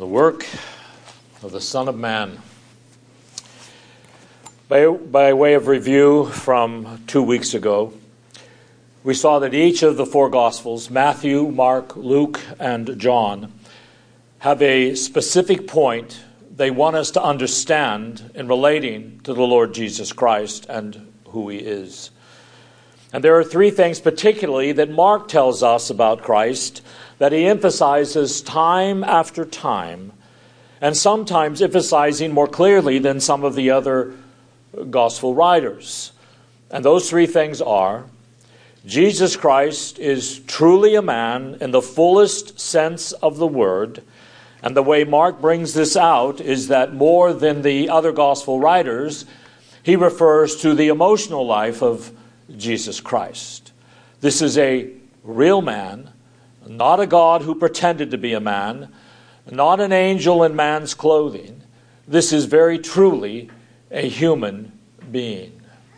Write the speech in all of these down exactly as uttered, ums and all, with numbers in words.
The work of the Son of Man. By, by way of review from two weeks ago, we saw that each of the four Gospels, Matthew, Mark, Luke, and John, have a specific point they want us to understand in relating to the Lord Jesus Christ and who he is. And there are three things particularly that Mark tells us about Christ that he emphasizes time after time, and sometimes emphasizing more clearly than some of the other gospel writers. And those three things are: Jesus Christ is truly a man in the fullest sense of the word. And the way Mark brings this out is that more than the other gospel writers, he refers to the emotional life of Jesus Christ. This is a real man, not a God who pretended to be a man, not an angel in man's clothing. This is very truly a human being.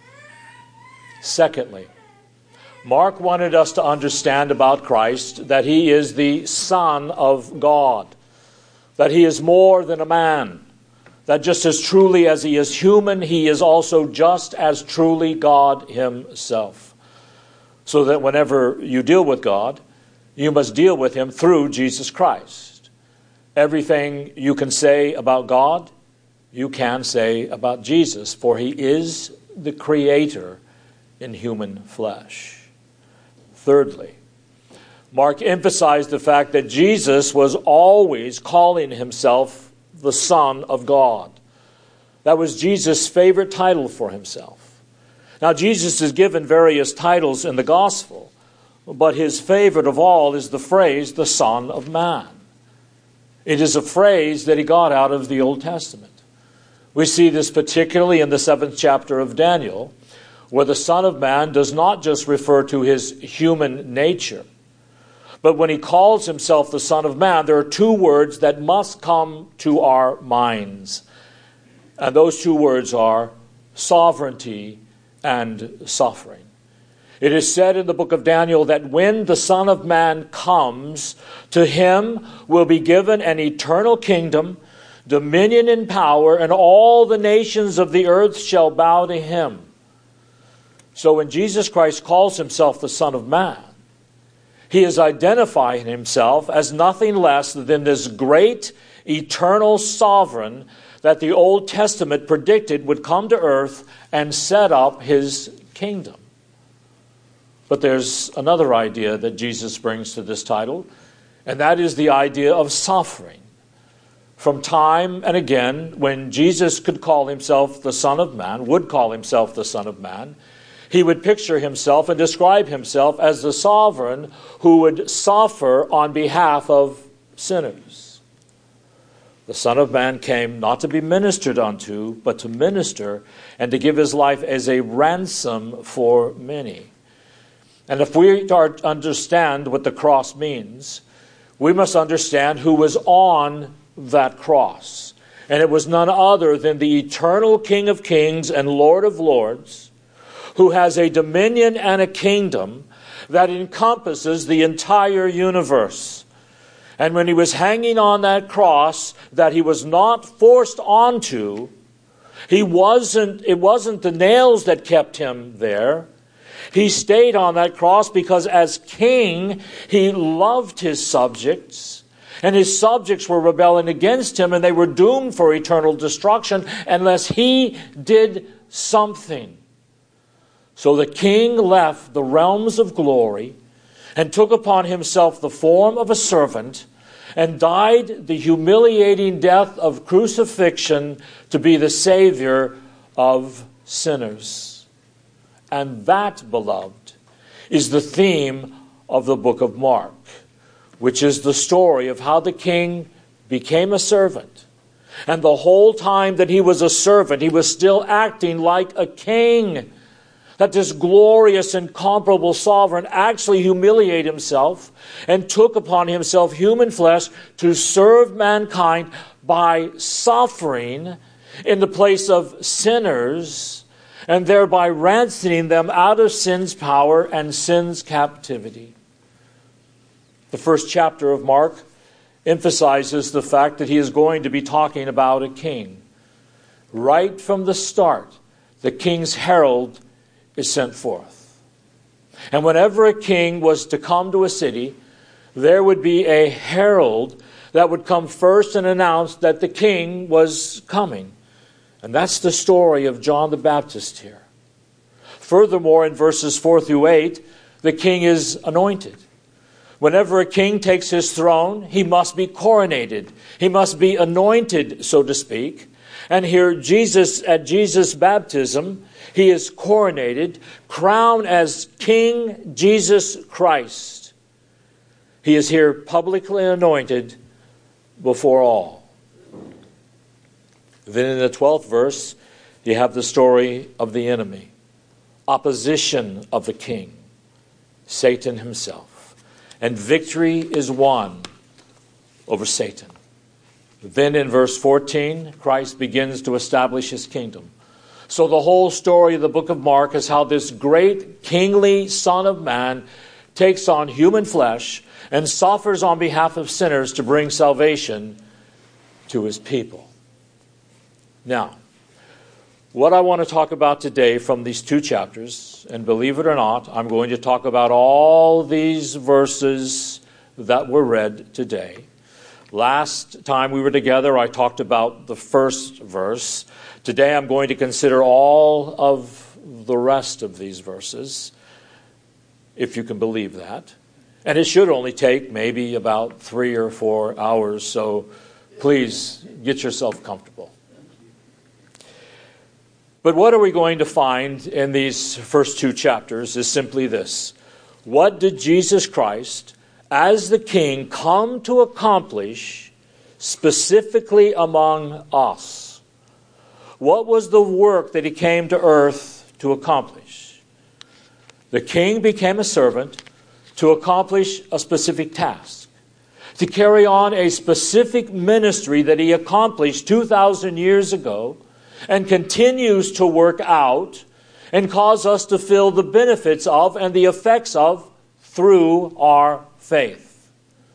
Secondly, Mark wanted us to understand about Christ that he is the Son of God, that he is more than a man, that just as truly as he is human, he is also just as truly God himself. So that whenever you deal with God, you must deal with him through Jesus Christ. Everything you can say about God, you can say about Jesus, for he is the creator in human flesh. Thirdly, Mark emphasized the fact that Jesus was always calling himself the Son of God. That was Jesus' favorite title for himself. Now, Jesus is given various titles in the gospel, but his favorite of all is the phrase, the Son of Man. It is a phrase that he got out of the Old Testament. We see this particularly in the seventh chapter of Daniel, where the Son of Man does not just refer to his human nature, but when he calls himself the Son of Man, there are two words that must come to our minds. And those two words are sovereignty and suffering. It is said in the book of Daniel that when the Son of Man comes, to him will be given an eternal kingdom, dominion and power, and all the nations of the earth shall bow to him. So when Jesus Christ calls himself the Son of Man, he is identifying himself as nothing less than this great eternal sovereign that the Old Testament predicted would come to earth and set up his kingdom. But there's another idea that Jesus brings to this title, and that is the idea of suffering. From time and again, when Jesus could call himself the Son of Man, would call himself the Son of Man, he would picture himself and describe himself as the sovereign who would suffer on behalf of sinners. The Son of Man came not to be ministered unto, but to minister and to give his life as a ransom for many. And if we are to understand what the cross means, we must understand who was on that cross. And it was none other than the eternal King of Kings and Lord of Lords, who has a dominion and a kingdom that encompasses the entire universe. And when he was hanging on that cross that he was not forced onto, he wasn't, it wasn't the nails that kept him there. He stayed on that cross because as king, he loved his subjects, and his subjects were rebelling against him, and they were doomed for eternal destruction unless he did something. So the king left the realms of glory and took upon himself the form of a servant and died the humiliating death of crucifixion to be the Savior of sinners. And that, beloved, is the theme of the book of Mark, which is the story of how the king became a servant. And the whole time that he was a servant, he was still acting like a king. That this glorious, incomparable sovereign actually humiliated himself and took upon himself human flesh to serve mankind by suffering in the place of sinners, and thereby ransoming them out of sin's power and sin's captivity. The first chapter of Mark emphasizes the fact that he is going to be talking about a king. Right from the start, the king's herald is sent forth. And whenever a king was to come to a city, there would be a herald that would come first and announce that the king was coming. And that's the story of John the Baptist here. Furthermore, in verses four through eight, the king is anointed. Whenever a king takes his throne, he must be coronated. He must be anointed, so to speak. And here, Jesus, at Jesus' baptism, he is coronated, crowned as King Jesus Christ. He is here publicly anointed before all. Then in the twelfth verse, you have the story of the enemy. Opposition of the king, Satan himself. And victory is won over Satan. Then in verse fourteen, Christ begins to establish his kingdom. So the whole story of the book of Mark is how this great kingly Son of Man takes on human flesh and suffers on behalf of sinners to bring salvation to his people. Now, what I want to talk about today from these two chapters, and believe it or not, I'm going to talk about all these verses that were read today. Last time we were together, I talked about the first verse. Today I'm going to consider all of the rest of these verses, if you can believe that. And it should only take maybe about three or four hours, so please get yourself comfortable. But what are we going to find in these first two chapters is simply this. What did Jesus Christ, as the King, come to accomplish specifically among us? What was the work that he came to earth to accomplish? The King became a servant to accomplish a specific task, to carry on a specific ministry that he accomplished two thousand years ago and continues to work out and cause us to feel the benefits of and the effects of through our faith.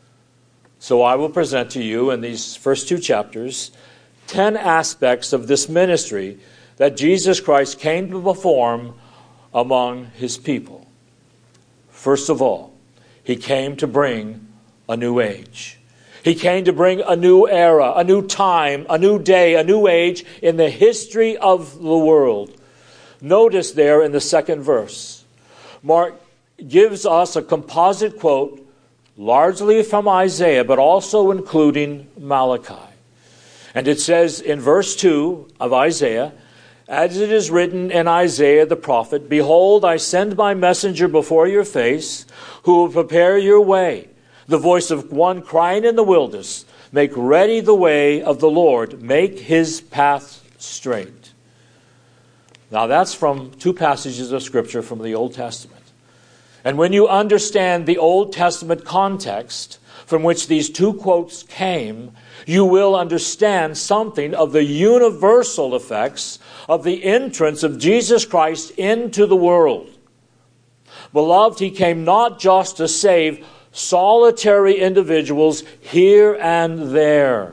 So I will present to you in these first two chapters ten aspects of this ministry that Jesus Christ came to perform among his people. First of all, he came to bring a new age. He came to bring a new era, a new time, a new day, a new age in the history of the world. Notice there in the second verse, Mark gives us a composite quote, largely from Isaiah, but also including Malachi. And it says in verse two of Isaiah, as it is written in Isaiah the prophet, "Behold, I send my messenger before your face, who will prepare your way. The voice of one crying in the wilderness, make ready the way of the Lord, make his path straight." Now that's from two passages of Scripture from the Old Testament. And when you understand the Old Testament context from which these two quotes came, you will understand something of the universal effects of the entrance of Jesus Christ into the world. Beloved, he came not just to save solitary individuals here and there.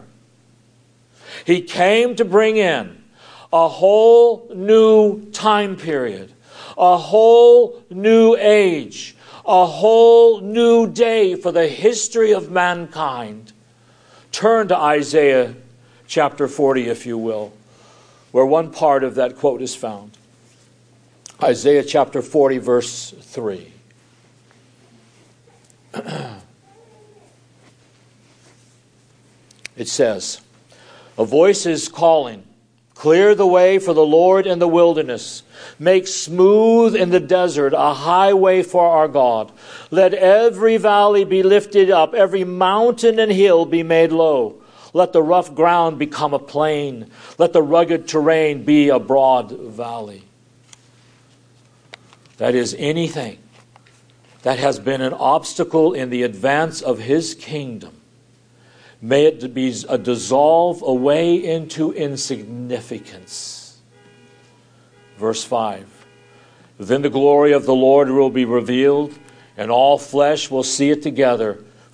He came to bring in a whole new time period, a whole new age, a whole new day for the history of mankind. Turn to Isaiah chapter forty, if you will, where one part of that quote is found. Isaiah chapter forty, verse three. It says, "A voice is calling, clear the way for the Lord in the wilderness. Make smooth in the desert a highway for our God. Let every valley be lifted up, every mountain and hill be made low. Let the rough ground become a plain. Let the rugged terrain be a broad valley." That is, anything that has been an obstacle in the advance of his kingdom, may it be a dissolve away into insignificance. Verse five. "Then the glory of the Lord will be revealed, and all flesh will see it together,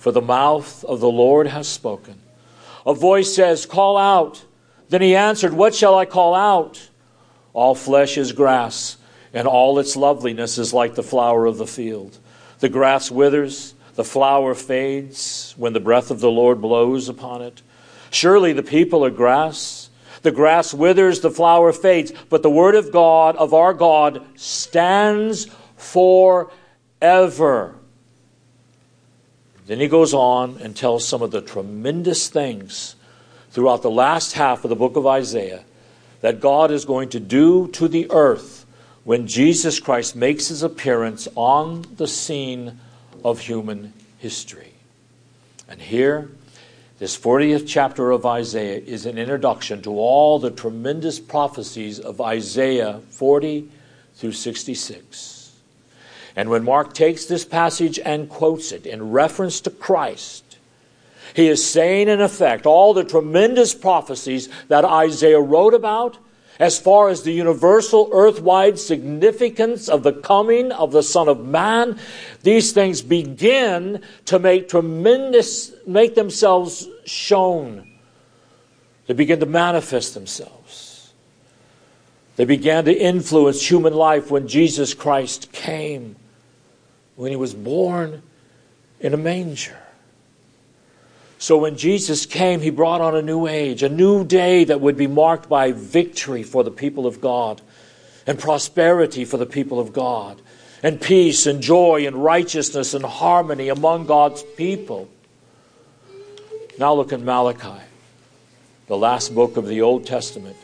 for the mouth of the Lord has spoken. A voice says, call out. Then he answered, what shall I call out? All flesh is grass, and all its loveliness is like the flower of the field. The grass withers, the flower fades when the breath of the Lord blows upon it. Surely the people are grass. The grass withers, the flower fades, but the word of God, of our God, stands forever. Then he goes on and tells some of the tremendous things throughout the last half of the book of Isaiah that God is going to do to the earth when Jesus Christ makes his appearance on the scene of human history. And here, this fortieth chapter of Isaiah is an introduction to all the tremendous prophecies of Isaiah forty through sixty-six. And when Mark takes this passage and quotes it in reference to Christ, he is saying, in effect, all the tremendous prophecies that Isaiah wrote about as far as the universal earth-wide significance of the coming of the Son of Man, these things begin to make tremendous, make themselves shown. They begin to manifest themselves. They began to influence human life when Jesus Christ came, when he was born in a manger. So when Jesus came, he brought on a new age, a new day that would be marked by victory for the people of God, and prosperity for the people of God, and peace and joy and righteousness and harmony among God's people. Now look at Malachi, the last book of the Old Testament.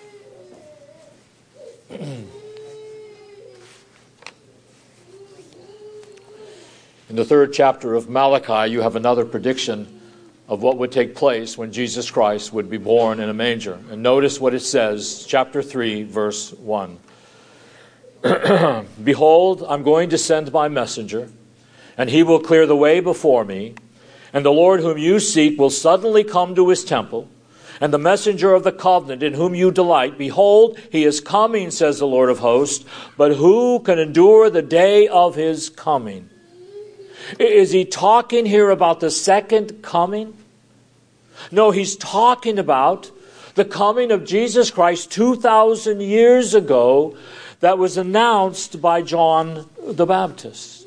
In the third chapter of Malachi, you have another prediction of what would take place when Jesus Christ would be born in a manger. And notice what it says, chapter three, verse one. Behold, I'm going to send my messenger, and he will clear the way before me. And the Lord whom you seek will suddenly come to his temple. And the messenger of the covenant in whom you delight, behold, he is coming, says the Lord of hosts. But who can endure the day of his coming? Is he talking here about the second coming? No, he's talking about the coming of Jesus Christ two thousand years ago that was announced by John the Baptist.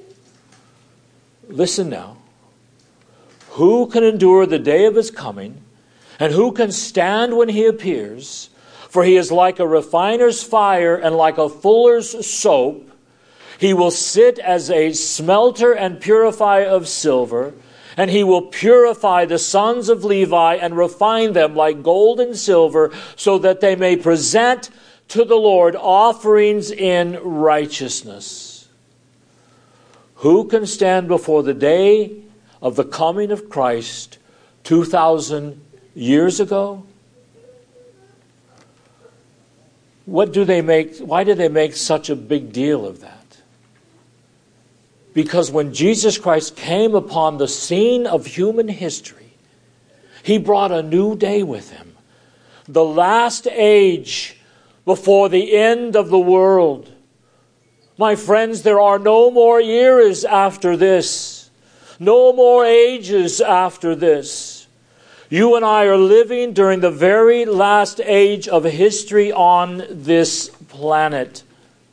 Listen now. Who can endure the day of his coming, and who can stand when he appears? For he is like a refiner's fire and like a fuller's soap. He will sit as a smelter and purifier of silver, and he will purify the sons of Levi and refine them like gold and silver, so that they may present to the Lord offerings in righteousness. Who can stand before the day of the coming of Christ two thousand years ago? What do they make? Why do they make such a big deal of that? Because when Jesus Christ came upon the scene of human history, he brought a new day with him. The last age before the end of the world. My friends, there are no more years after this. No more ages after this. You and I are living during the very last age of history on this planet.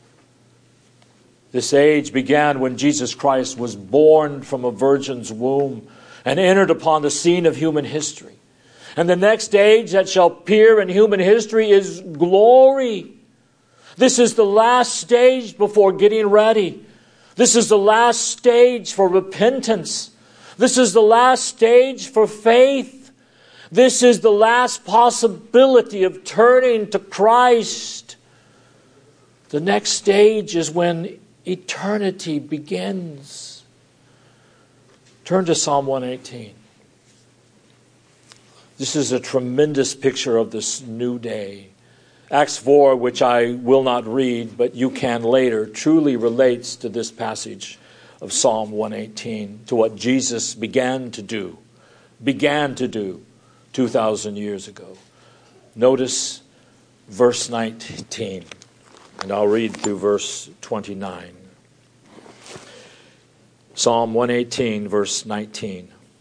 This age began when Jesus Christ was born from a virgin's womb and entered upon the scene of human history. And the next age that shall appear in human history is glory. This is the last stage before getting ready. This is the last stage for repentance. This is the last stage for faith. This is the last possibility of turning to Christ. The next stage is when eternity begins. Turn to Psalm one eighteen. This is a tremendous picture of this new day. Acts four, which I will not read, but you can later, truly relates to this passage of Psalm one eighteen, to what Jesus began to do, began to do two thousand years ago. Notice verse nineteen, and I'll read through verse twenty-nine. Psalm one eighteen, verse nineteen.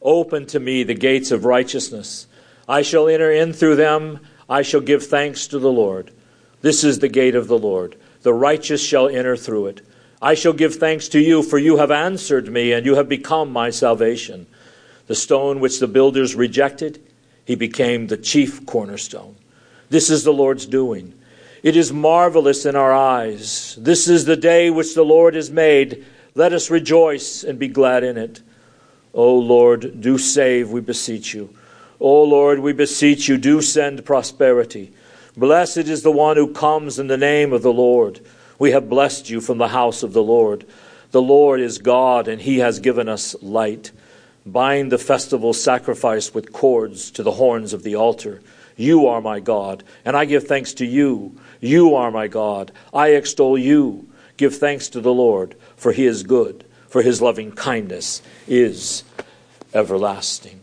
Open to me the gates of righteousness. I shall enter in through them. I shall give thanks to the Lord. This is the gate of the Lord. The righteous shall enter through it. I shall give thanks to you, for you have answered me, and you have become my salvation. The stone which the builders rejected, he became the chief cornerstone. This is the Lord's doing. It is marvelous in our eyes. This is the day which the Lord has made. Let us rejoice and be glad in it. O Lord, do save, we beseech you. O Lord, we beseech you, do send prosperity. Blessed is the one who comes in the name of the Lord. We have blessed you from the house of the Lord. The Lord is God, and he has given us light. Bind the festival sacrifice with cords to the horns of the altar. You are my God, and I give thanks to you. You are my God. I extol you. Give thanks to the Lord, for he is good, for his loving kindness is everlasting.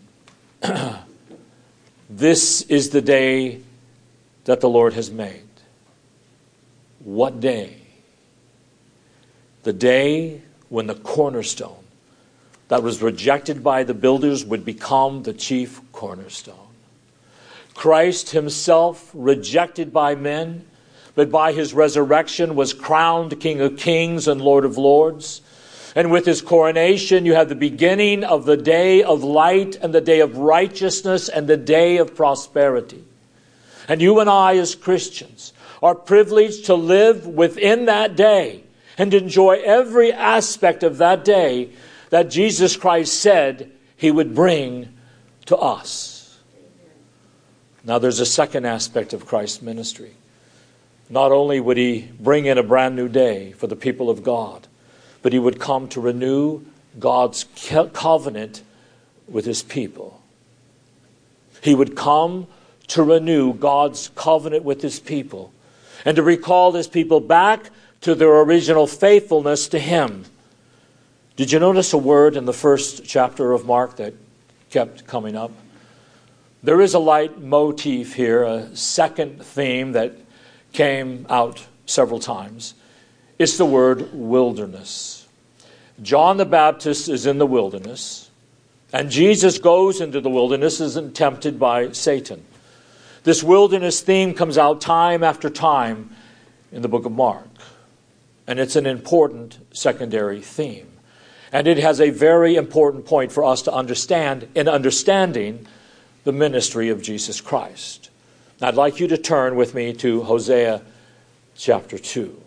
This is the day that the Lord has made. What day? The day when the cornerstone that was rejected by the builders would become the chief cornerstone. Christ himself, rejected by men, but by his resurrection was crowned King of Kings and Lord of Lords. And with his coronation, you have the beginning of the day of light and the day of righteousness and the day of prosperity. And you and I as Christians are privileged to live within that day and enjoy every aspect of that day that Jesus Christ said he would bring to us. Now there's a second aspect of Christ's ministry. Not only would he bring in a brand new day for the people of God, but he would come to renew God's covenant with his people. He would come to renew God's covenant with his people and to recall his people back to their original faithfulness to him. Did you notice a word in the first chapter of Mark that kept coming up? There is a light motif here, a second theme that came out several times. It's the word wilderness. John the Baptist is in the wilderness, and Jesus goes into the wilderness as tempted by Satan. This wilderness theme comes out time after time in the book of Mark, and it's an important secondary theme. And it has a very important point for us to understand in understanding the ministry of Jesus Christ. I'd like you to turn with me to Hosea chapter two.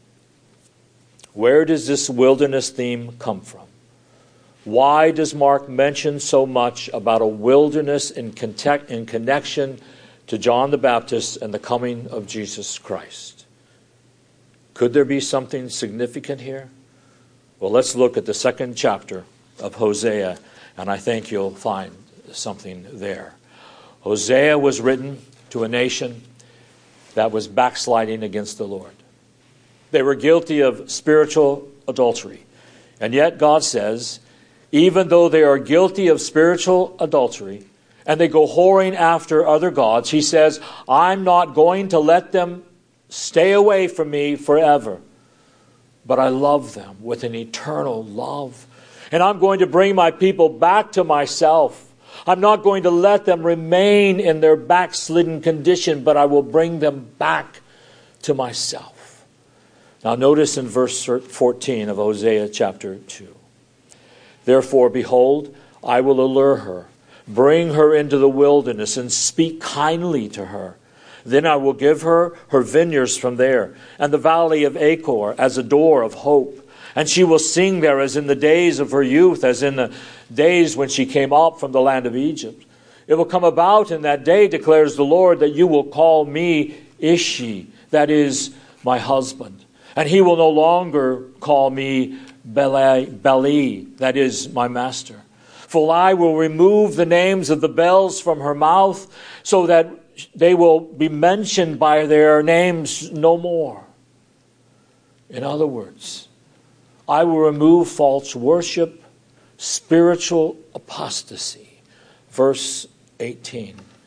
Where does this wilderness theme come from? Why does Mark mention so much about a wilderness in connection to John the Baptist and the coming of Jesus Christ? Could there be something significant here? Well, let's look at the second chapter of Hosea, and I think you'll find something there. Hosea was written to a nation that was backsliding against the Lord. They were guilty of spiritual adultery. And yet God says, even though they are guilty of spiritual adultery and they go whoring after other gods, he says, I'm not going to let them stay away from me forever. But I love them with an eternal love. And I'm going to bring my people back to myself. I'm not going to let them remain in their backslidden condition, but I will bring them back to myself. Now notice in verse fourteen of Hosea chapter two. Therefore, behold, I will allure her, bring her into the wilderness, and speak kindly to her. Then I will give her her vineyards from there, and the valley of Achor as a door of hope. And she will sing there as in the days of her youth, as in the days when she came up from the land of Egypt. It will come about in that day, declares the Lord, that you will call me Ishi, that is, my husband. And he will no longer call me Beli, that is, my master. For I will remove the names of the bells from her mouth, so that they will be mentioned by their names no more. In other words, I will remove false worship, spiritual apostasy. Verse eighteen.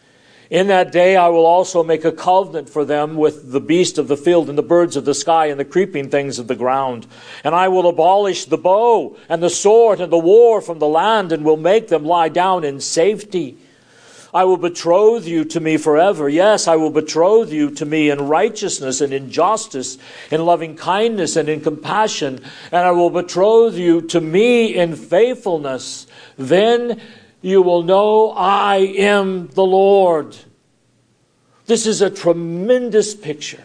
In that day I will also make a covenant for them with the beast of the field and the birds of the sky and the creeping things of the ground. And I will abolish the bow and the sword and the war from the land, and will make them lie down in safety. I will betroth you to me forever. Yes, I will betroth you to me in righteousness and in justice, in loving kindness and in compassion. And I will betroth you to me in faithfulness. Then you will know I am the Lord. This is a tremendous picture.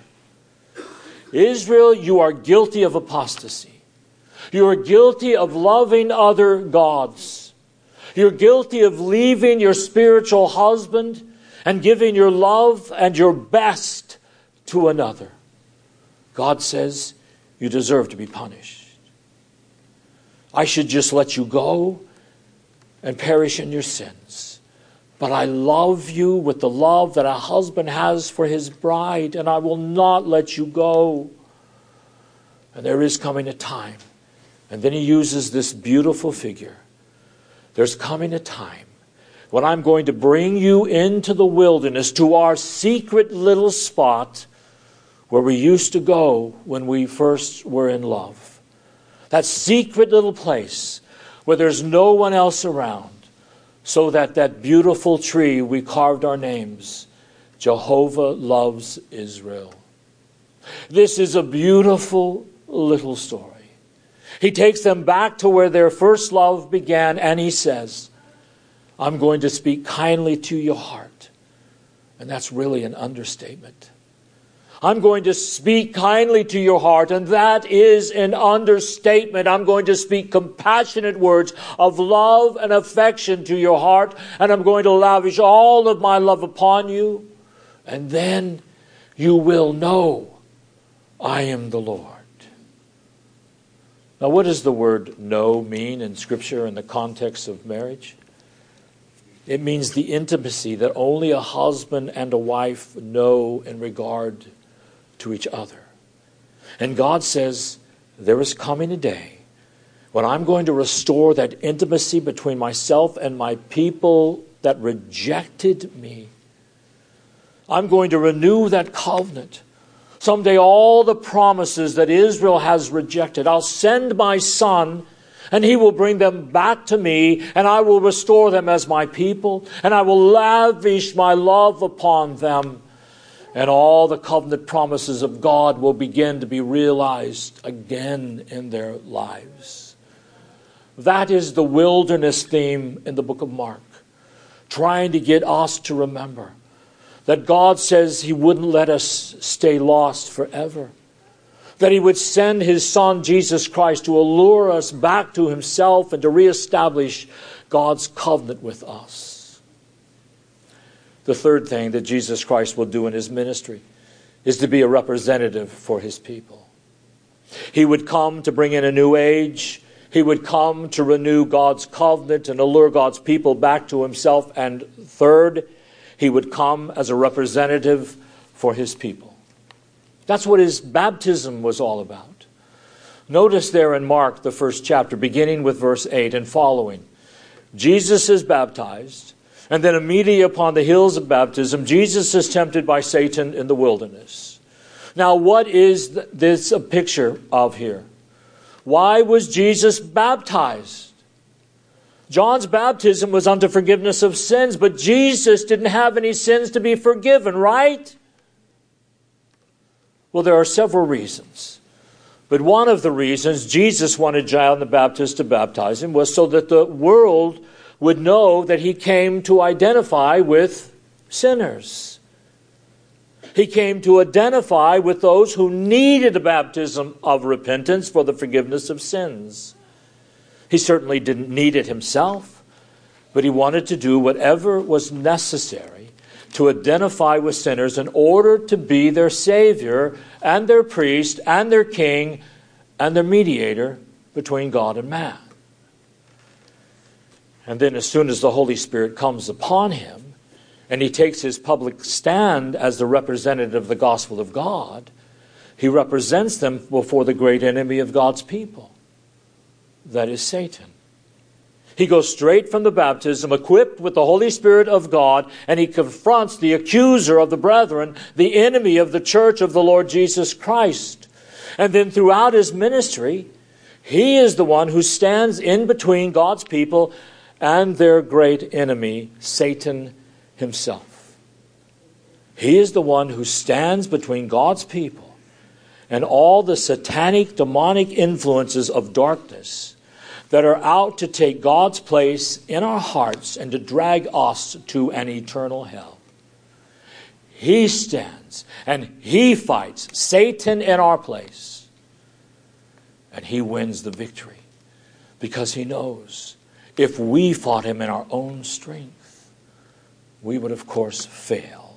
Israel, you are guilty of apostasy. You are guilty of loving other gods. You're guilty of leaving your spiritual husband and giving your love and your best to another. God says you deserve to be punished. I should just let you go and perish in your sins. But I love you with the love that a husband has for his bride, and I will not let you go. And there is coming a time, and then he uses this beautiful figure. There's coming a time when I'm going to bring you into the wilderness, to our secret little spot where we used to go when we first were in love. That secret little place where there's no one else around, so that that beautiful tree we carved our names, Jehovah loves Israel. This is a beautiful little story. He takes them back to where their first love began, and he says, I'm going to speak kindly to your heart. And that's really an understatement. I'm going to speak kindly to your heart, and that is an understatement. I'm going to speak compassionate words of love and affection to your heart, and I'm going to lavish all of my love upon you, and then you will know I am the Lord. Now, what does the word know mean in Scripture in the context of marriage? It means the intimacy that only a husband and a wife know in regard to each other. And God says, there is coming a day when I'm going to restore that intimacy between myself and my people that rejected me. I'm going to renew that covenant. Someday all the promises that Israel has rejected, I'll send my son, and he will bring them back to me, and I will restore them as my people, and I will lavish my love upon them. And all the covenant promises of God will begin to be realized again in their lives. That is the wilderness theme in the book of Mark, trying to get us to remember that God says he wouldn't let us stay lost forever, that he would send his son Jesus Christ to allure us back to himself and to reestablish God's covenant with us. The third thing that Jesus Christ will do in his ministry is to be a representative for his people. He would come to bring in a new age. He would come to renew God's covenant and allure God's people back to himself. And third, he would come as a representative for his people. That's what his baptism was all about. Notice there in Mark, the first chapter, beginning with verse eight and following. Jesus is baptized. And then immediately upon the heels of baptism, Jesus is tempted by Satan in the wilderness. Now, what is this a picture of here? Why was Jesus baptized? John's baptism was unto forgiveness of sins, but Jesus didn't have any sins to be forgiven, right? Well, there are several reasons. But one of the reasons Jesus wanted John the Baptist to baptize him was so that the world would know that he came to identify with sinners. He came to identify with those who needed a baptism of repentance for the forgiveness of sins. He certainly didn't need it himself, but he wanted to do whatever was necessary to identify with sinners in order to be their Savior and their priest and their king and their mediator between God and man. And then as soon as the Holy Spirit comes upon him and he takes his public stand as the representative of the gospel of God, he represents them before the great enemy of God's people, that is Satan. He goes straight from the baptism, equipped with the Holy Spirit of God, and he confronts the accuser of the brethren, the enemy of the church of the Lord Jesus Christ. And then throughout his ministry, he is the one who stands in between God's people and their great enemy, Satan himself. He is the one who stands between God's people and all the satanic, demonic influences of darkness that are out to take God's place in our hearts and to drag us to an eternal hell. He stands and he fights Satan in our place. And he wins the victory because he knows if we fought him in our own strength, we would of course fail.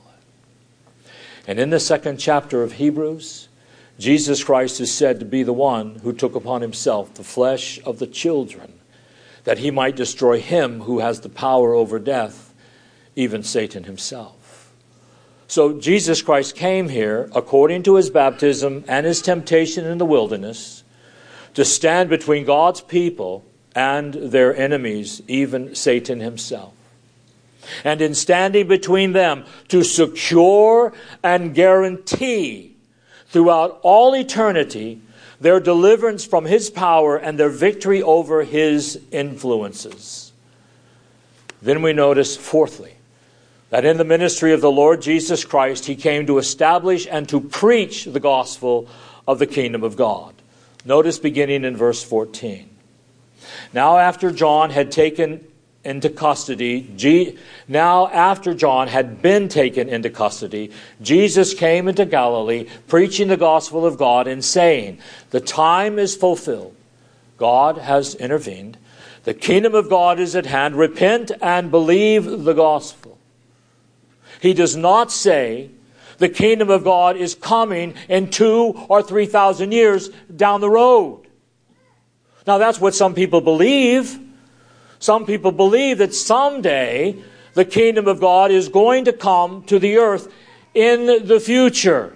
And in the second chapter of Hebrews, Jesus Christ is said to be the one who took upon himself the flesh of the children, that he might destroy him who has the power over death, even Satan himself. So Jesus Christ came here, according to his baptism and his temptation in the wilderness, to stand between God's people and their enemies, even Satan himself. And in standing between them, to secure and guarantee throughout all eternity their deliverance from his power and their victory over his influences. Then we notice, fourthly, that in the ministry of the Lord Jesus Christ, he came to establish and to preach the gospel of the kingdom of God. Notice beginning in verse fourteen. Now after John had taken into custody, G- now after John had been taken into custody, Jesus came into Galilee, preaching the gospel of God and saying, the time is fulfilled. God has intervened. The kingdom of God is at hand. Repent and believe the gospel. He does not say the kingdom of God is coming in two or three thousand years down the road. Now that's what some people believe. Some people believe that someday the kingdom of God is going to come to the earth in the future.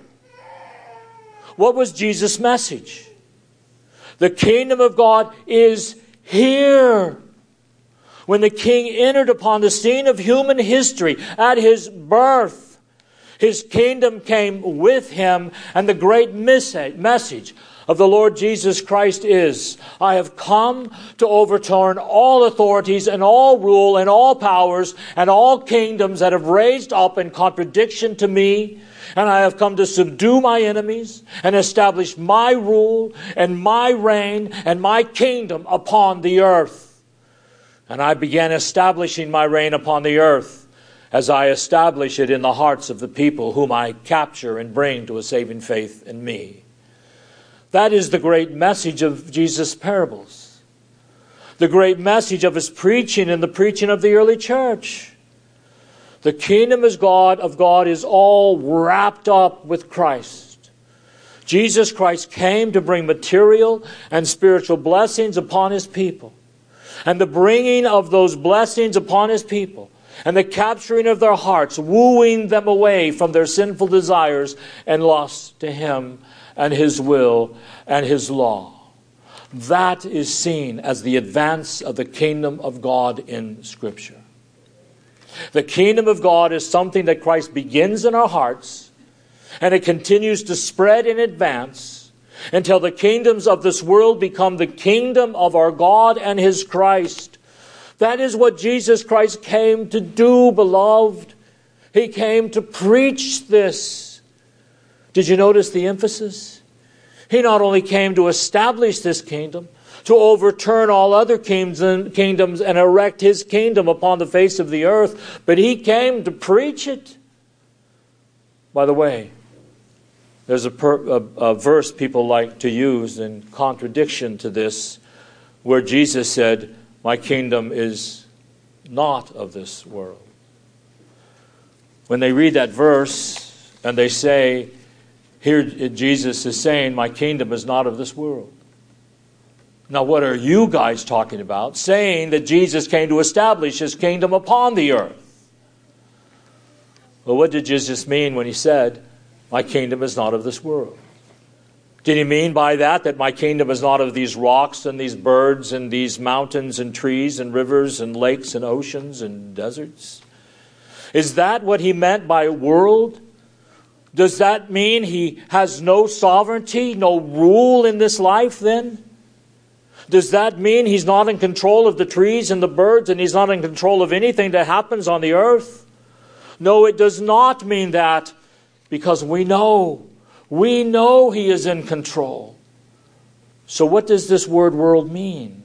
What was Jesus' message? The kingdom of God is here. When the king entered upon the scene of human history at his birth, his kingdom came with him, and the great message of the Lord Jesus Christ is, I have come to overturn all authorities and all rule and all powers and all kingdoms that have raised up in contradiction to me. And I have come to subdue my enemies and establish my rule and my reign and my kingdom upon the earth. And I began establishing my reign upon the earth as I establish it in the hearts of the people whom I capture and bring to a saving faith in me. That is the great message of Jesus' parables. The great message of his preaching and the preaching of the early church. The kingdom of God, of God is all wrapped up with Christ. Jesus Christ came to bring material and spiritual blessings upon his people. And the bringing of those blessings upon his people and the capturing of their hearts, wooing them away from their sinful desires and lost to him and his will and his law. That is seen as the advance of the kingdom of God in Scripture. The kingdom of God is something that Christ begins in our hearts, and it continues to spread and advance until the kingdoms of this world become the kingdom of our God and his Christ. That is what Jesus Christ came to do, beloved. He came to preach this. Did you notice the emphasis? He not only came to establish this kingdom, to overturn all other kingdoms and erect his kingdom upon the face of the earth, but he came to preach it. By the way, there's a, per, a, a verse people like to use in contradiction to this, where Jesus said, my kingdom is not of this world. When they read that verse and they say, here Jesus is saying, my kingdom is not of this world. Now what are you guys talking about? Saying that Jesus came to establish his kingdom upon the earth. Well, what did Jesus mean when he said, my kingdom is not of this world? Did he mean by that that my kingdom is not of these rocks and these birds and these mountains and trees and rivers and lakes and oceans and deserts? Is that what he meant by world? Does that mean he has no sovereignty, no rule in this life then? Does that mean he's not in control of the trees and the birds and he's not in control of anything that happens on the earth? No, it does not mean that, because we know, we know he is in control. So what does this word world mean?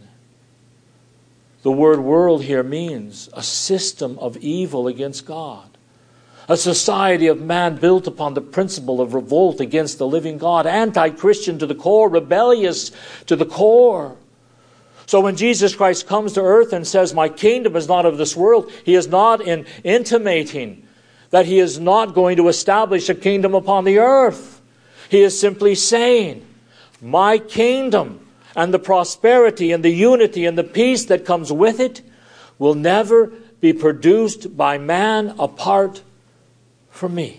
The word world here means a system of evil against God. A society of man built upon the principle of revolt against the living God, anti-Christian to the core, rebellious to the core. So when Jesus Christ comes to earth and says, my kingdom is not of this world, he is not in intimating that he is not going to establish a kingdom upon the earth. He is simply saying, my kingdom and the prosperity and the unity and the peace that comes with it will never be produced by man apart from me.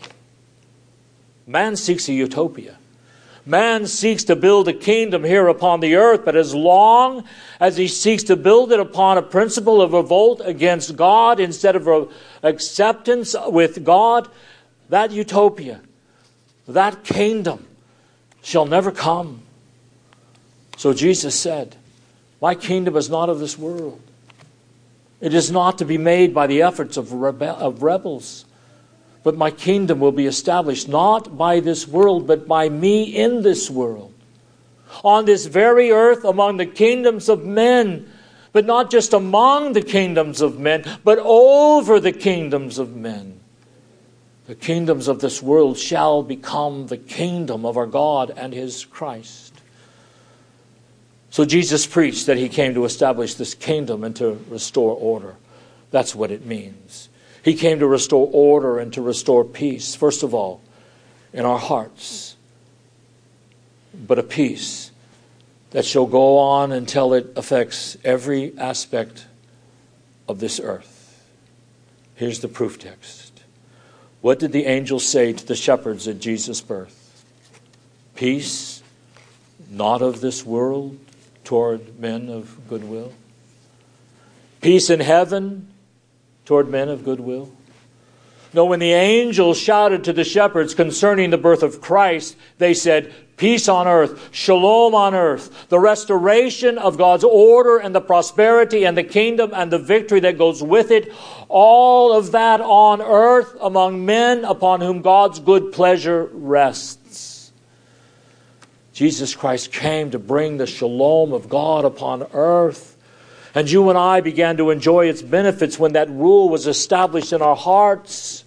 Man seeks a utopia. Man seeks to build a kingdom here upon the earth, but as long as he seeks to build it upon a principle of revolt against God instead of acceptance with God, that utopia, that kingdom shall never come. So Jesus said, my kingdom is not of this world. It is not to be made by the efforts of, rebe- of rebels. But my kingdom will be established not by this world, but by me in this world. On this very earth, among the kingdoms of men. But not just among the kingdoms of men, but over the kingdoms of men. The kingdoms of this world shall become the kingdom of our God and his Christ. So Jesus preached that he came to establish this kingdom and to restore order. That's what it means. He came to restore order and to restore peace, first of all, in our hearts. But a peace that shall go on until it affects every aspect of this earth. Here's the proof text. What did the angel say to the shepherds at Jesus' birth? Peace, not of this world, toward men of goodwill. Peace in heaven, toward men of goodwill. No, when the angels shouted to the shepherds concerning the birth of Christ, they said, peace on earth, shalom on earth, the restoration of God's order and the prosperity and the kingdom and the victory that goes with it, all of that on earth among men upon whom God's good pleasure rests. Jesus Christ came to bring the shalom of God upon earth. And you and I began to enjoy its benefits when that rule was established in our hearts.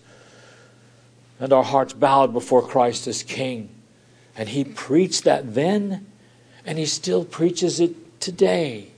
And our hearts bowed before Christ as King. And he preached that then, and he still preaches it today.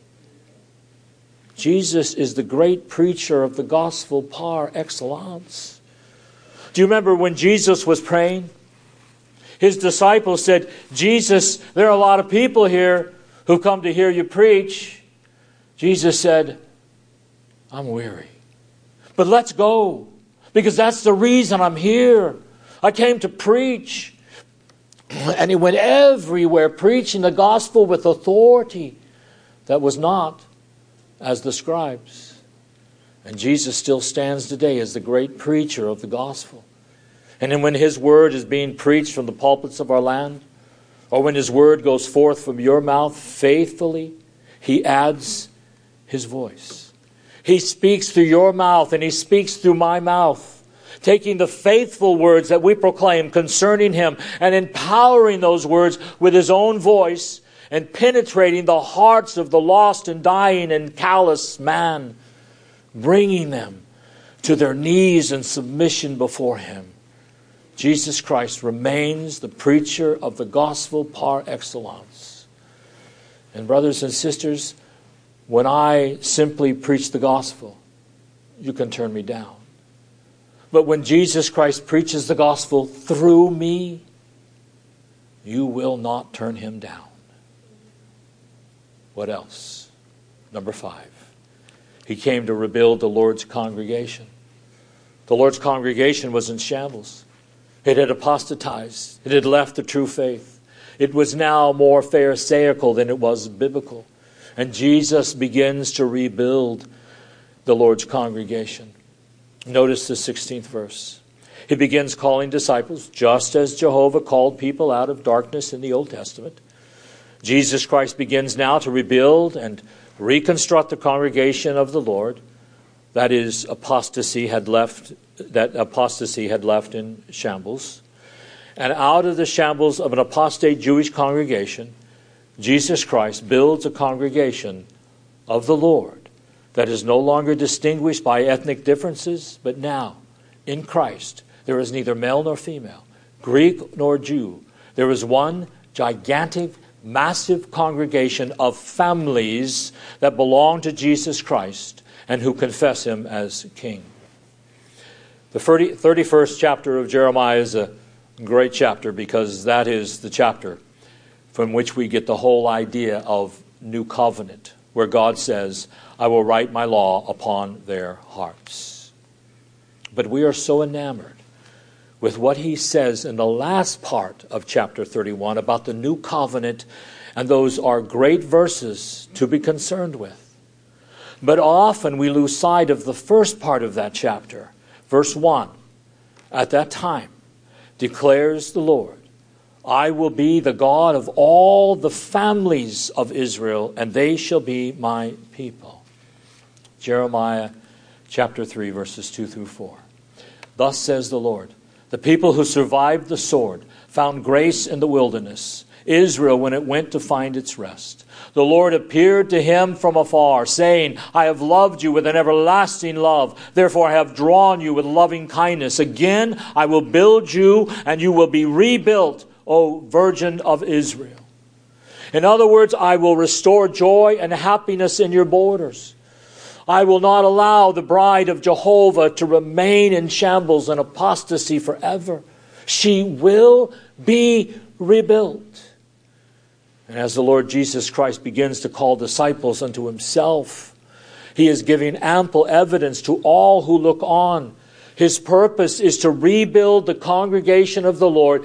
Jesus is the great preacher of the gospel par excellence. Do you remember when Jesus was praying? His disciples said, Jesus, there are a lot of people here who come to hear you preach. Jesus said, I'm weary. But let's go, because that's the reason I'm here. I came to preach. And he went everywhere preaching the gospel with authority that was not as the scribes. And Jesus still stands today as the great preacher of the gospel. And then when his word is being preached from the pulpits of our land, or when his word goes forth from your mouth faithfully, he adds his voice. He speaks through your mouth and he speaks through my mouth, taking the faithful words that we proclaim concerning him and empowering those words with his own voice and penetrating the hearts of the lost and dying and callous man, bringing them to their knees in submission before him. Jesus Christ remains the preacher of the gospel par excellence. And brothers and sisters, when I simply preach the gospel, you can turn me down. But when Jesus Christ preaches the gospel through me, you will not turn him down. What else? Number five. He came to rebuild the Lord's congregation. The Lord's congregation was in shambles. It had apostatized. It had left the true faith. It was now more pharisaical than it was biblical. And Jesus begins to rebuild the Lord's congregation. Notice the sixteenth verse. He begins calling disciples, just as Jehovah called people out of darkness in the Old Testament. Jesus Christ begins now to rebuild and reconstruct the congregation of the Lord. That is, apostasy had left, that apostasy had left in shambles. And out of the shambles of an apostate Jewish congregation, Jesus Christ builds a congregation of the Lord that is no longer distinguished by ethnic differences, but now, in Christ, there is neither male nor female, Greek nor Jew. There is one gigantic, massive congregation of families that belong to Jesus Christ and who confess Him as King. The thirty-first chapter of Jeremiah is a great chapter because that is the chapter from which we get the whole idea of new covenant, where God says, I will write my law upon their hearts. But we are so enamored with what he says in the last part of chapter thirty-one about the new covenant, and those are great verses to be concerned with. But often we lose sight of the first part of that chapter. Verse one, at that time, declares the Lord, I will be the God of all the families of Israel, and they shall be my people. Jeremiah chapter three, verses two through four. Thus says the Lord, the people who survived the sword found grace in the wilderness, Israel when it went to find its rest. The Lord appeared to him from afar, saying, I have loved you with an everlasting love. Therefore I have drawn you with loving kindness. Again I will build you, and you will be rebuilt, O Virgin of Israel. In other words, I will restore joy and happiness in your borders. I will not allow the bride of Jehovah to remain in shambles and apostasy forever. She will be rebuilt. And as the Lord Jesus Christ begins to call disciples unto himself, he is giving ample evidence to all who look on. His purpose is to rebuild the congregation of the Lord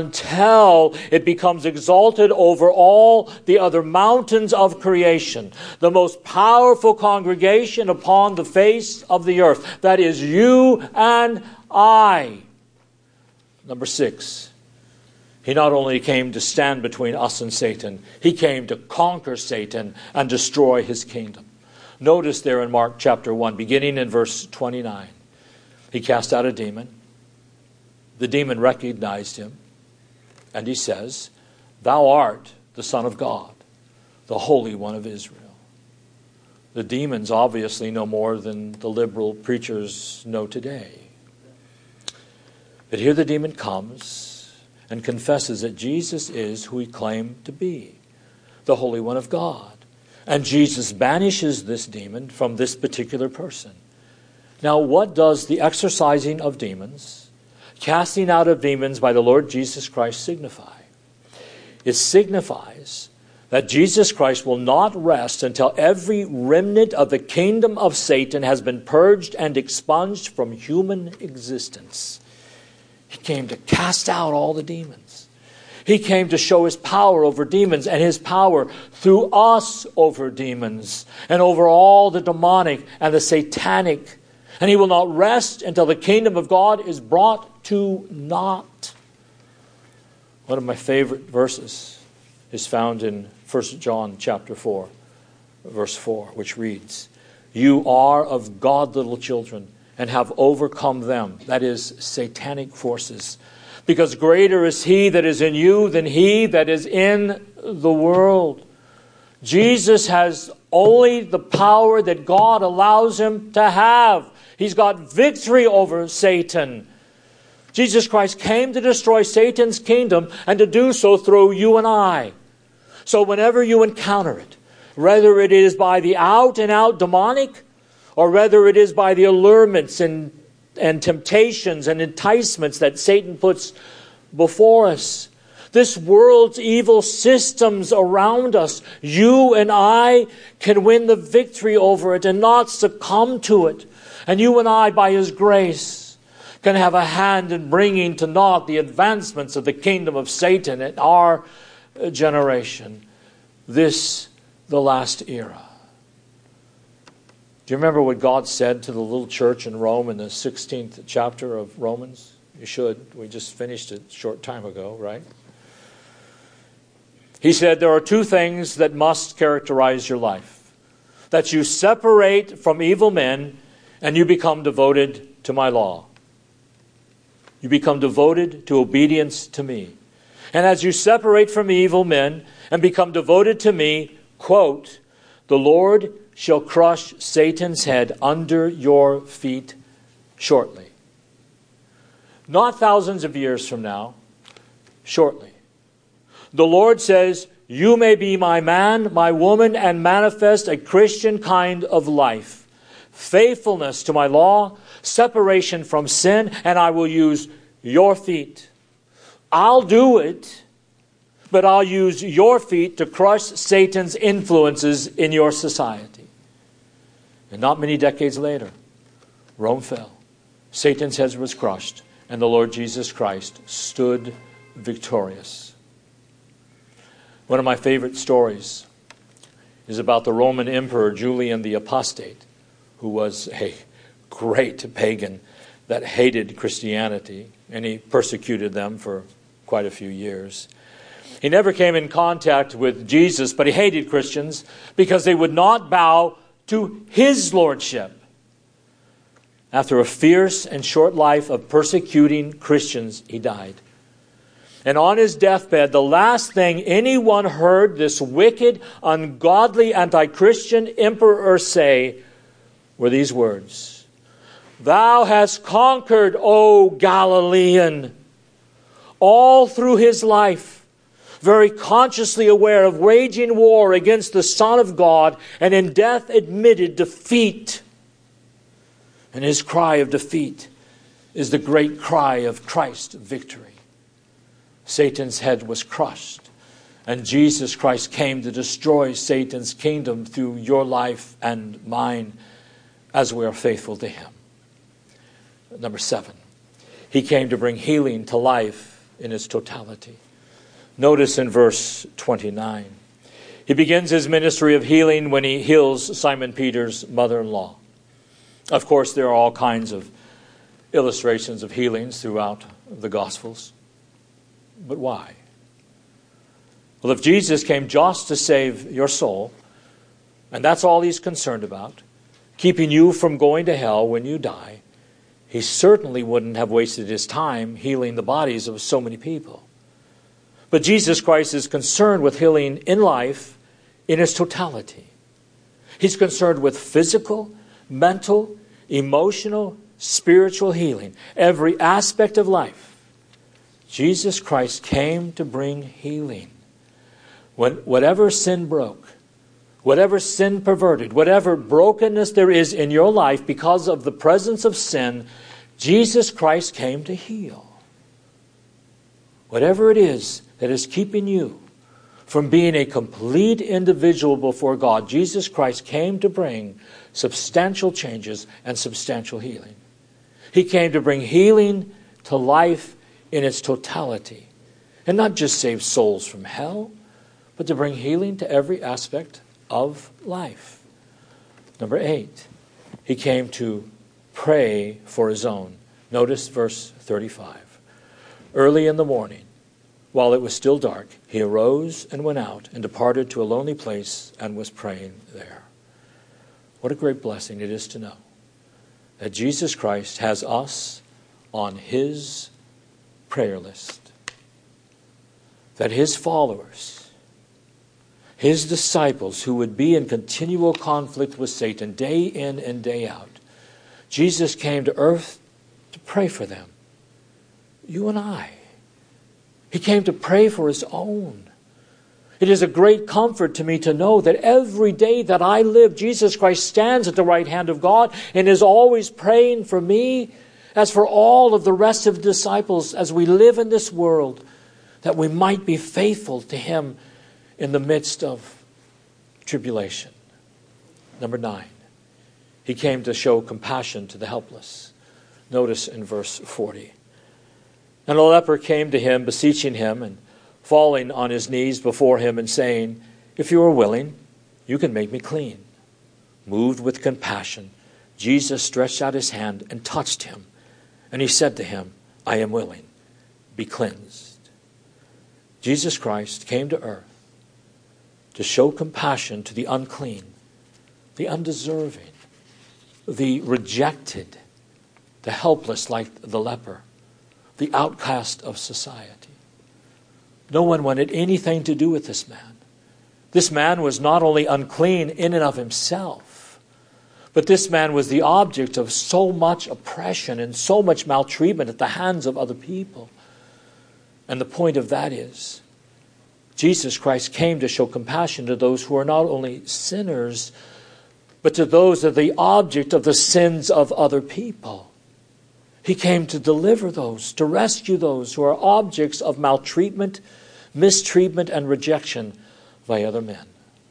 until it becomes exalted over all the other mountains of creation. The most powerful congregation upon the face of the earth. That is you and I. Number six. He not only came to stand between us and Satan, he came to conquer Satan and destroy his kingdom. Notice there in Mark chapter one, beginning in verse twenty-nine. He cast out a demon. The demon recognized him. And he says, Thou art the Son of God, the Holy One of Israel. The demons obviously know more than the liberal preachers know today. But here the demon comes and confesses that Jesus is who he claimed to be, the Holy One of God. And Jesus banishes this demon from this particular person. Now, what does the exorcising of demons, casting out of demons by the Lord Jesus Christ signify? It signifies that Jesus Christ will not rest until every remnant of the kingdom of Satan has been purged and expunged from human existence. He came to cast out all the demons. He came to show his power over demons and his power through us over demons and over all the demonic and the satanic. And he will not rest until the kingdom of God is brought to naught. One of my favorite verses is found in First John chapter four, verse four, which reads, You are of God little children, and have overcome them, that is, satanic forces. Because greater is he that is in you than he that is in the world. Jesus has only the power that God allows him to have. He's got victory over Satan. Jesus Christ came to destroy Satan's kingdom and to do so through you and I. So whenever you encounter it, whether it is by the out and out demonic, or whether it is by the allurements and, and temptations and enticements that Satan puts before us, this world's evil systems around us, you and I can win the victory over it and not succumb to it. And you and I, by his grace, can have a hand in bringing to naught the advancements of the kingdom of Satan in our generation. This, the last era. Do you remember what God said to the little church in Rome in the sixteenth chapter of Romans? You should. We just finished it a short time ago, right? He said, there are two things that must characterize your life. That you separate from evil men and you become devoted to my law. You become devoted to obedience to me. And as you separate from evil men and become devoted to me, quote, the Lord shall crush Satan's head under your feet shortly. Not thousands of years from now, shortly. The Lord says, you may be my man, my woman, and manifest a Christian kind of life. Faithfulness to my law, separation from sin, and I will use your feet. I'll do it, but I'll use your feet to crush Satan's influences in your society. And not many decades later, Rome fell. Satan's head was crushed, and the Lord Jesus Christ stood victorious. One of my favorite stories is about the Roman Emperor Julian the Apostate, who was a great pagan that hated Christianity, and he persecuted them for quite a few years. He never came in contact with Jesus, but he hated Christians because they would not bow to his lordship. After a fierce and short life of persecuting Christians, he died. And on his deathbed, the last thing anyone heard this wicked, ungodly, anti-Christian emperor say were these words, "Thou hast conquered, O Galilean." All through his life, very consciously aware of waging war against the Son of God, and in death admitted defeat. And his cry of defeat is the great cry of Christ's victory. Satan's head was crushed, and Jesus Christ came to destroy Satan's kingdom through your life and mine as we are faithful to him. Number seven, he came to bring healing to life in its totality. Notice in verse twenty-nine, he begins his ministry of healing when he heals Simon Peter's mother-in-law. Of course, there are all kinds of illustrations of healings throughout the Gospels. But why? Well, if Jesus came just to save your soul, and that's all he's concerned about, keeping you from going to hell when you die, he certainly wouldn't have wasted his time healing the bodies of so many people. But Jesus Christ is concerned with healing in life in its totality. He's concerned with physical, mental, emotional, spiritual healing, every aspect of life. Jesus Christ came to bring healing. When whatever sin broke, whatever sin perverted, whatever brokenness there is in your life because of the presence of sin, Jesus Christ came to heal. Whatever it is that is keeping you from being a complete individual before God, Jesus Christ came to bring substantial changes and substantial healing. He came to bring healing to life in its totality. And not just save souls from hell, but to bring healing to every aspect of life. Number eight, he came to pray for his own. Notice verse thirty-five. Early in the morning, while it was still dark, he arose and went out and departed to a lonely place and was praying there. What a great blessing it is to know that Jesus Christ has us on his prayer list. That his followers, his disciples who would be in continual conflict with Satan day in and day out, Jesus came to earth to pray for them. You and I. He came to pray for his own. It is a great comfort to me to know that every day that I live, Jesus Christ stands at the right hand of God and is always praying for me, as for all of the rest of the disciples, as we live in this world, that we might be faithful to him in the midst of tribulation. Number nine, he came to show compassion to the helpless. Notice in verse forty. And a leper came to him, beseeching him, and falling on his knees before him and saying, "If you are willing, you can make me clean." Moved with compassion, Jesus stretched out his hand and touched him. And he said to him, "I am willing. Be cleansed." Jesus Christ came to earth to show compassion to the unclean, the undeserving, the rejected, the helpless like the leper, the outcast of society. No one wanted anything to do with this man. This man was not only unclean in and of himself, but this man was the object of so much oppression and so much maltreatment at the hands of other people. And the point of that is, Jesus Christ came to show compassion to those who are not only sinners, but to those that are the object of the sins of other people. He came to deliver those, to rescue those who are objects of maltreatment, mistreatment, and rejection by other men.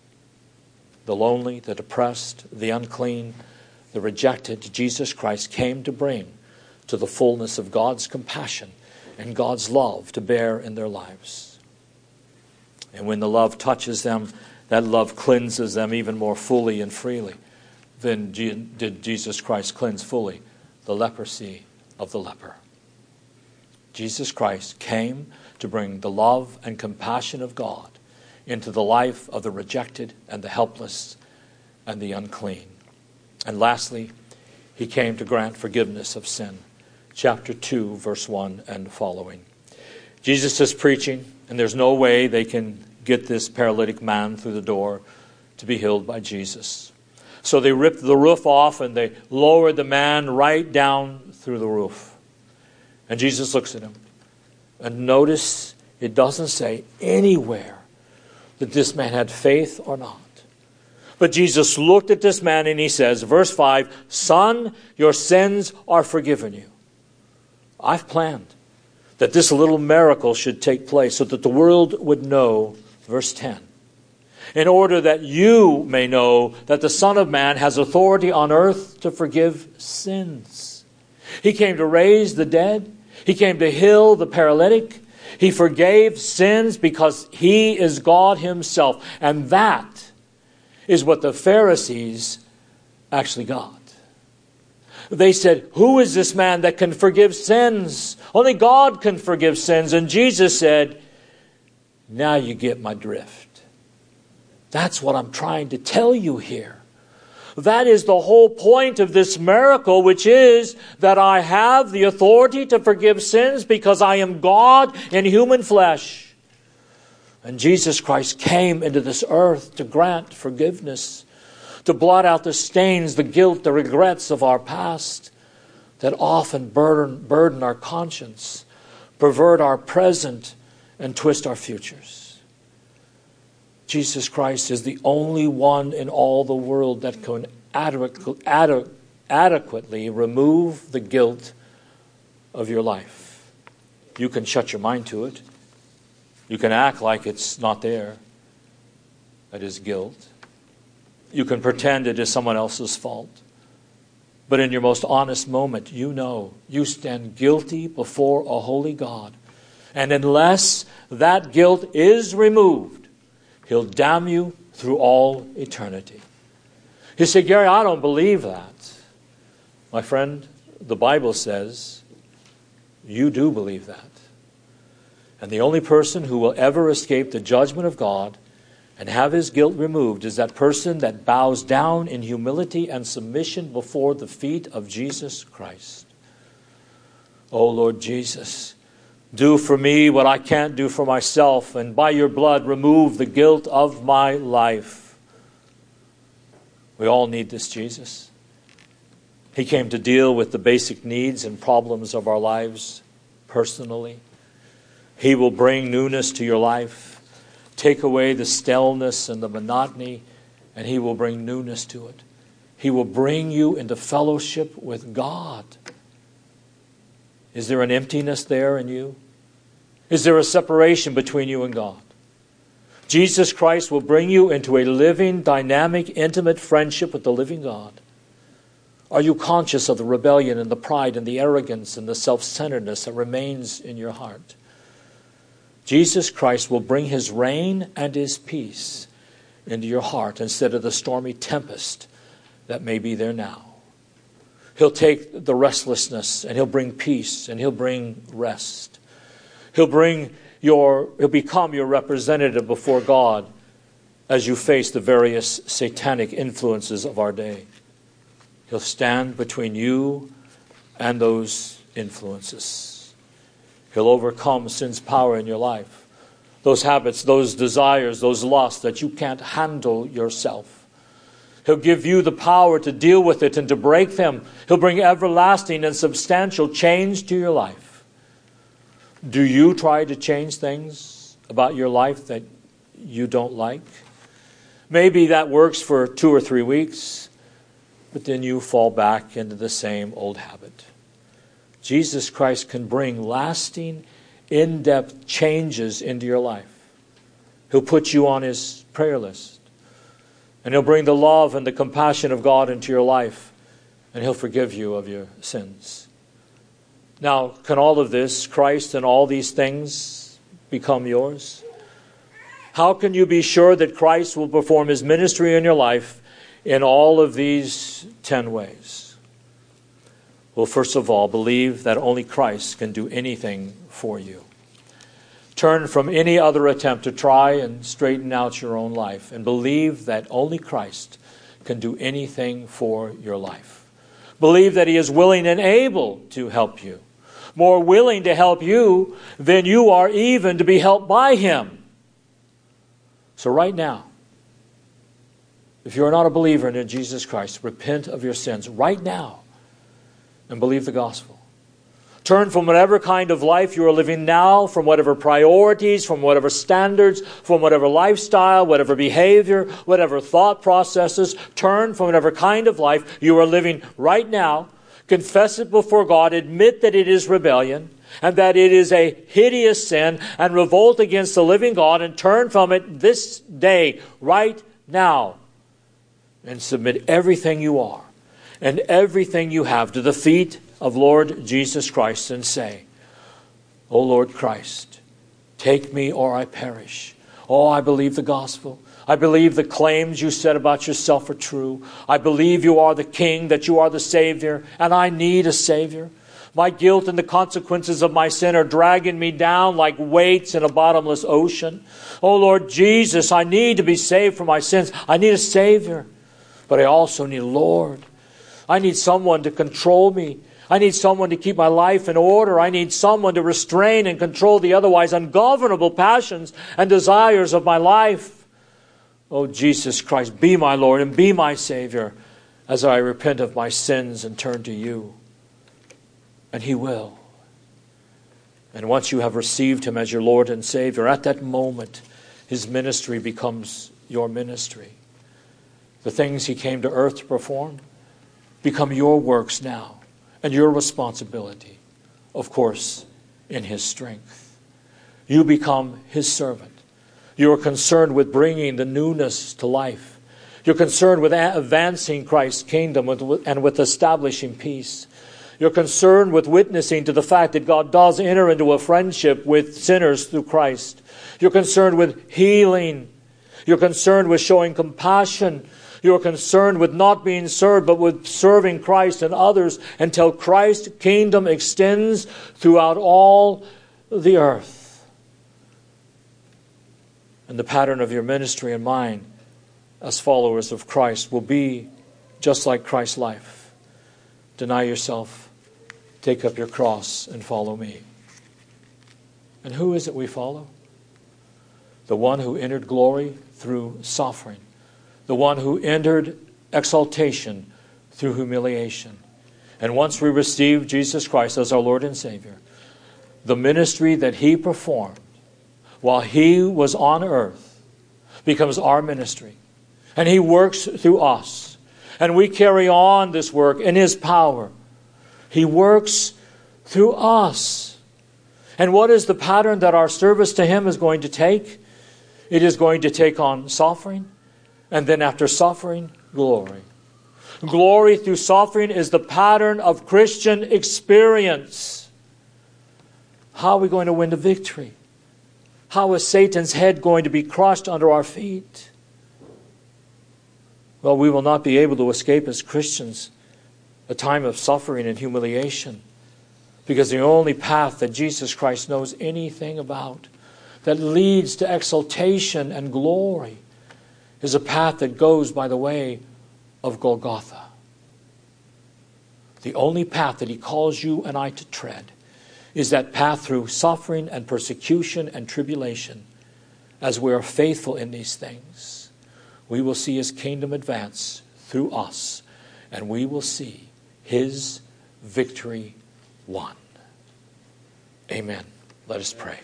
The lonely, the depressed, the unclean, the rejected, Jesus Christ came to bring to the fullness of God's compassion and God's love to bear in their lives. And when the love touches them, that love cleanses them even more fully and freely than did Jesus Christ cleanse fully the leprosy of the leper. Jesus Christ came to bring the love and compassion of God into the life of the rejected and the helpless and the unclean. And lastly, he came to grant forgiveness of sin. Chapter two, verse one and following. Jesus is preaching, and there's no way they can get this paralytic man through the door to be healed by Jesus. So they ripped the roof off and they lowered the man right down through the roof. And Jesus looks at him. And notice it doesn't say anywhere that this man had faith or not. But Jesus looked at this man and he says, verse five, "Son, your sins are forgiven you." I've planned that this little miracle should take place so that the world would know, verse ten, in order that you may know that the Son of Man has authority on earth to forgive sins. He came to raise the dead. He came to heal the paralytic. He forgave sins because he is God himself. And that is what the Pharisees actually got. They said, "Who is this man that can forgive sins? Only God can forgive sins." And Jesus said, "Now you get my drift. That's what I'm trying to tell you here. That is the whole point of this miracle, which is that I have the authority to forgive sins because I am God in human flesh." And Jesus Christ came into this earth to grant forgiveness, to blot out the stains, the guilt, the regrets of our past that often burden, burden our conscience, pervert our present, and twist our futures. Jesus Christ is the only one in all the world that can adequately, adequately remove the guilt of your life. You can shut your mind to it. You can act like it's not there. That is guilt. You can pretend it is someone else's fault. But in your most honest moment, you know you stand guilty before a holy God. And unless that guilt is removed, He'll damn you through all eternity. You say, "Gary, I don't believe that." My friend, the Bible says you do believe that. And the only person who will ever escape the judgment of God and have his guilt removed is that person that bows down in humility and submission before the feet of Jesus Christ. Oh, Lord Jesus, do for me what I can't do for myself, and by your blood remove the guilt of my life. We all need this Jesus. He came to deal with the basic needs and problems of our lives personally. He will bring newness to your life, take away the staleness and the monotony, and He will bring newness to it. He will bring you into fellowship with God. Is there an emptiness there in you? Is there a separation between you and God? Jesus Christ will bring you into a living, dynamic, intimate friendship with the living God. Are you conscious of the rebellion and the pride and the arrogance and the self-centeredness that remains in your heart? Jesus Christ will bring his reign and his peace into your heart instead of the stormy tempest that may be there now. He'll take the restlessness and he'll bring peace and he'll bring rest. He'll bring your, he'll become your representative before God as you face the various satanic influences of our day. He'll stand between you and those influences. He'll overcome sin's power in your life. Those habits, those desires, those lusts that you can't handle yourself. He'll give you the power to deal with it and to break them. He'll bring everlasting and substantial change to your life. Do you try to change things about your life that you don't like? Maybe that works for two or three weeks, but then you fall back into the same old habit. Jesus Christ can bring lasting, in-depth changes into your life. He'll put you on his prayer list. And he'll bring the love and the compassion of God into your life. And he'll forgive you of your sins. Now, can all of this, Christ and all these things, become yours? How can you be sure that Christ will perform his ministry in your life in all of these ten ways? Well, first of all, believe that only Christ can do anything for you. Turn from any other attempt to try and straighten out your own life and believe that only Christ can do anything for your life. Believe that he is willing and able to help you. More willing to help you than you are even to be helped by him. So right now, if you're not a believer in Jesus Christ, repent of your sins right now and believe the gospel. Turn from whatever kind of life you are living now, from whatever priorities, from whatever standards, from whatever lifestyle, whatever behavior, whatever thought processes. Turn from whatever kind of life you are living right now. Confess it before God. Admit that it is rebellion and that it is a hideous sin and revolt against the living God, and turn from it this day, right now, and submit everything you are and everything you have to the feet of Lord Jesus Christ and say, "O Lord Christ, take me or I perish. Oh, I believe the gospel. I believe the claims you said about yourself are true. I believe you are the King, that you are the Savior, and I need a Savior. My guilt and the consequences of my sin are dragging me down like weights in a bottomless ocean. Oh Lord Jesus, I need to be saved from my sins. I need a Savior, but I also need a Lord. I need someone to control me. I need someone to keep my life in order. I need someone to restrain and control the otherwise ungovernable passions and desires of my life. Oh, Jesus Christ, be my Lord and be my Savior as I repent of my sins and turn to you." And he will. And once you have received him as your Lord and Savior, at that moment, his ministry becomes your ministry. The things he came to earth to perform become your works now and your responsibility, of course, in his strength. You become his servant. You are concerned with bringing the newness to life. You're concerned with advancing Christ's kingdom and with establishing peace. You're concerned with witnessing to the fact that God does enter into a friendship with sinners through Christ. You're concerned with healing. You're concerned with showing compassion. You're concerned with not being served, but with serving Christ and others until Christ's kingdom extends throughout all the earth. And the pattern of your ministry and mine as followers of Christ will be just like Christ's life. Deny yourself, take up your cross, and follow me. And who is it we follow? The one who entered glory through suffering. The one who entered exaltation through humiliation. And once we receive Jesus Christ as our Lord and Savior, the ministry that he performed while he was on earth becomes our ministry. And he works through us. And we carry on this work in his power. He works through us. And what is the pattern that our service to him is going to take? It is going to take on suffering. And then after suffering, glory. Glory through suffering is the pattern of Christian experience. How are we going to win the victory? How is Satan's head going to be crushed under our feet? Well, we will not be able to escape as Christians a time of suffering and humiliation, because the only path that Jesus Christ knows anything about that leads to exaltation and glory is a path that goes by the way of Golgotha. The only path that he calls you and I to tread is that path through suffering and persecution and tribulation. As we are faithful in these things, we will see his kingdom advance through us, and we will see his victory won. Amen. Let us pray.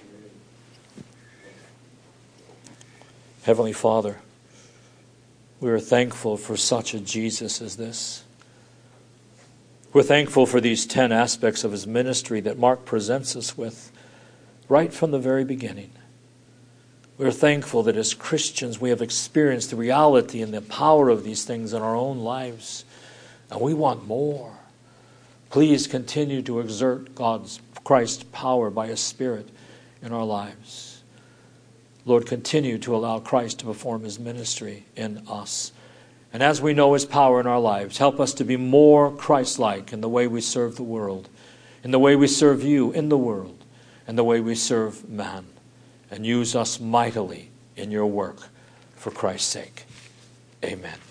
Heavenly Father, we are thankful for such a Jesus as this. We're thankful for these ten aspects of his ministry that Mark presents us with right from the very beginning. We're thankful that as Christians we have experienced the reality and the power of these things in our own lives, and we want more. Please continue to exert God's Christ's power by his Spirit in our lives. Lord, continue to allow Christ to perform his ministry in us. And as we know his power in our lives, help us to be more Christ-like in the way we serve the world, in the way we serve you in the world, and the way we serve man. And use us mightily in your work for Christ's sake. Amen.